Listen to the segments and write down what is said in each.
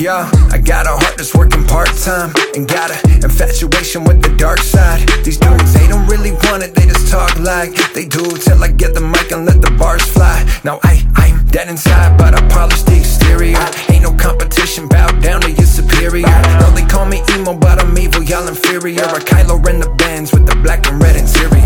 Yo, I got a heart that's working part-time, and got an infatuation with the dark side. These dudes, they don't really want it, they just talk like they do, till I get the mic and let the bars fly. Now I'm dead inside, but I polish the exterior. Ain't no competition, bow down to your superior. No, they call me emo, but I'm evil, y'all inferior. I Kylo Ren the Benz with the black and red interior.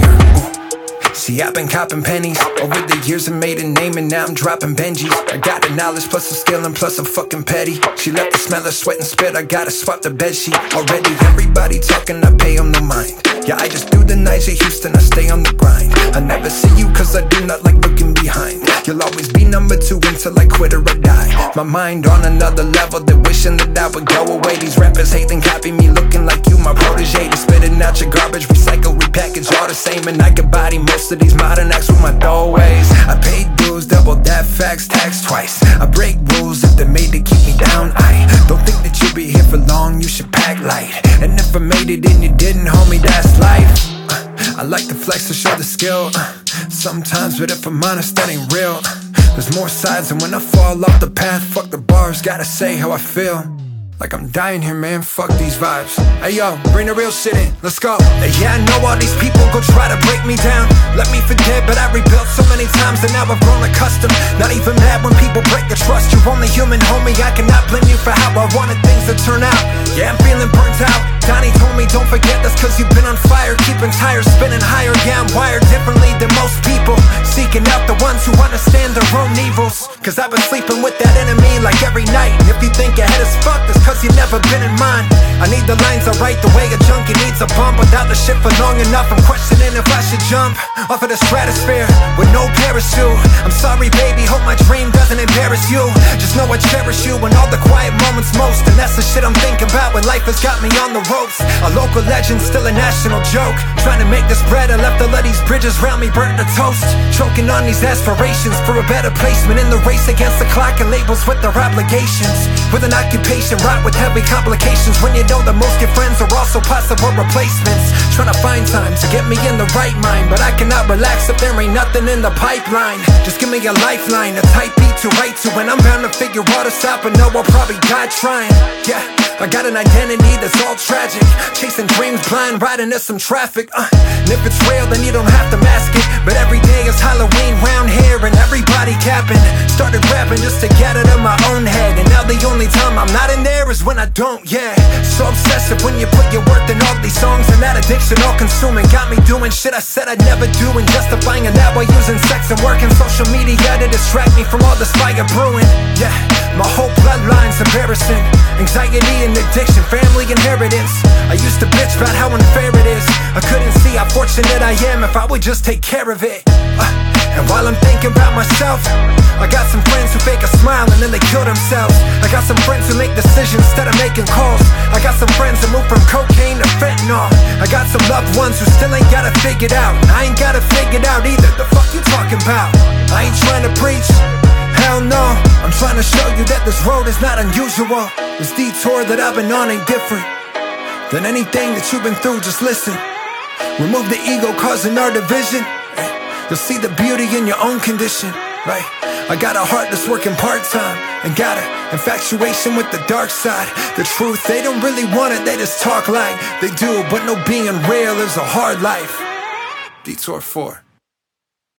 See, I've been copping pennies over the years, I made a name and now I'm dropping Benjis. I got the knowledge plus the skill and plus I'm fucking petty. She left the smell of sweat and spit, I gotta swap the bedsheet. Already everybody talking, I pay them no mind. Yeah, I just do the nights at Houston, I stay on the grind. I never see you cause I do not like looking behind. You'll always be number 2 until I quit or I die. My mind on another level, they're wishing that I would go away. These rappers hate and copy me, looking like you my protege. They spitting out your garbage, recycle, repackage, all the same. And I can body most of these modern acts with my throwaways. I paid dues, double that facts, tax twice. I break rules if they're made to keep me down. I don't think that you'll be here for long, you should pack light. And if I made it and you didn't, homie, that's life. I like to flex to show the skill sometimes, but if I'm honest, that ain't real. There's more sides, and when I fall off the path, fuck the bars, gotta say how I feel. Like I'm dying here, man, fuck these vibes. Hey yo, bring the real shit in, let's go. Yeah, I know all these people go try to break me down. Let me forget, but I rebuilt so many times, and now I've grown accustomed. Not even mad when people break the trust. You're only human, homie, I cannot blame you for how I wanted things to turn out. Yeah, I'm feeling burnt out. Donnie told me don't forget that's cause you've been on fire. Keeping tires spinning higher, yeah, I'm wired differently than most people. Seeking out the ones who understand their own evils. Cause I've been sleeping with that enemy like every night. And if you think your head is fucked, that's cause you've never been in mine. I need the lines I write the way a junkie needs a bump. Without the shit for long enough, I'm questioning if I should jump off of the stratosphere with no parachute. I'm sorry baby, hope my dream doesn't embarrass you. Just know I cherish you in all the quiet moments most. And that's the shit I'm thinking about when life has got me on the ropes. A local legend, still a national joke. Trying to make this bread, I left all of these bridges round me burnt to toast. Choking on these aspirations for a better placement in the race against the clock and labels with their obligations. With an occupation wrought with heavy complications, when you know that most your friends are also possible replacements. Trying to find time to get me in the right mind, but I cannot relax if there ain't nothing in the pipeline. Just give me a lifeline, a tight beat to write to, and I'm bound to figure out to stop, but no, I'll probably die trying. Yeah, I got an identity that's all tragic, chasing dreams blind, riding into some traffic. And if it's real, then you don't have to mask it. But every day is Halloween round here, and everybody capping. Started rapping just to get it in my own head, and now the only time I'm not in there is when I don't, yeah. So obsessive when you put your worth in all these songs, and that addiction all consuming got me doing shit I said I'd never do, and justifying that while using sex and work and social media to distract me from all this fire brewing. Yeah, my whole bloodline's embarrassing. Anxiety and addiction, family inheritance. I used to bitch about how unfair it is. I couldn't see how fortunate I am if I would just take care of it. And while I'm thinking about myself, I got some friends who fake a smile and then they kill themselves. I got some friends who make decisions instead of making calls. I got some friends that move from cocaine to fentanyl. I got some loved ones who still ain't got it figured out. I ain't got it figured out either. The fuck you talking about? I ain't trying to preach, hell no. I'm trying to show you that this road is not unusual. This detour that I've been on ain't different than anything that you've been through. Just listen. Remove the ego causing our division. You'll see the beauty in your own condition, right? I got a heart that's working part-time, and got an infatuation with the dark side. The truth, they don't really want it, they just talk like they do. But no, being real is a hard life. Detour 4.